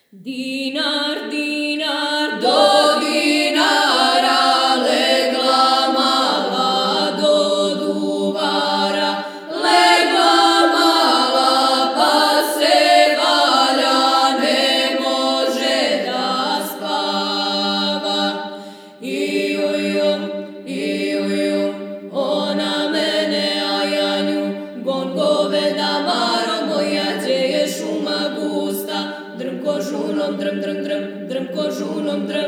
Dinar, dinar, do dinara, legla mala do duvara, legla mala pa se valja, ne može da spava. Iuju, ona mene ajanju, gon goveda maro moja, gdje je šuma gusta, drm kožunom, drm, drm, drm, drm kožunom, drm.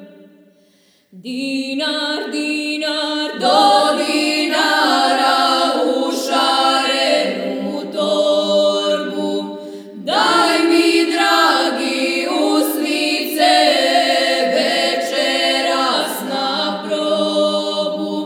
Dinar, dinar, do dinara, u šarenu torbu, daj mi dragi usnice, večeras na probu.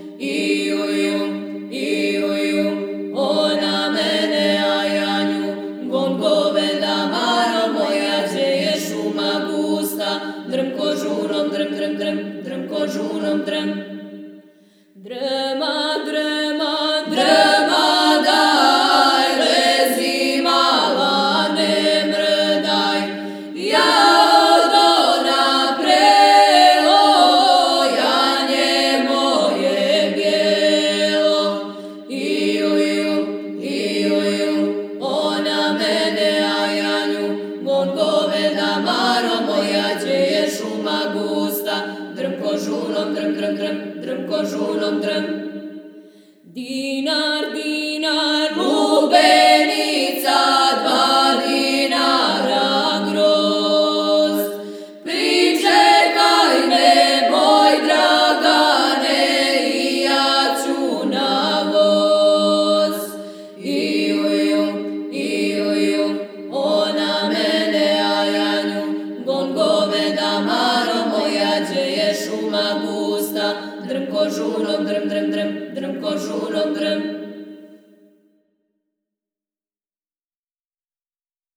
Iuju, ona mene ajanju, gon goveda maro moja, gdje je šuma gusta, drm kožunom, drm, drm, drm, drm kožunom, drm. Drma, drma, drma, daj, lezi mala, ne mrdaj, ja od ona prelo, janje moje bijelo. Iuju, ona mene ajanju, gon goveda maro moja, gdje je šuma gusta, drm kožunom, drm, drm, drm, drm kožunom, drm. Dinar, dinar, lubenica, 2 dinara grozd. Pričekaj me, moj Dragane, i ja ću na voz. Iuju, ona mene ajanju, gon goveda maro moja, gdje je šuma gusta, drm kožunom, drm, drm, drm, drm kožunom, drm.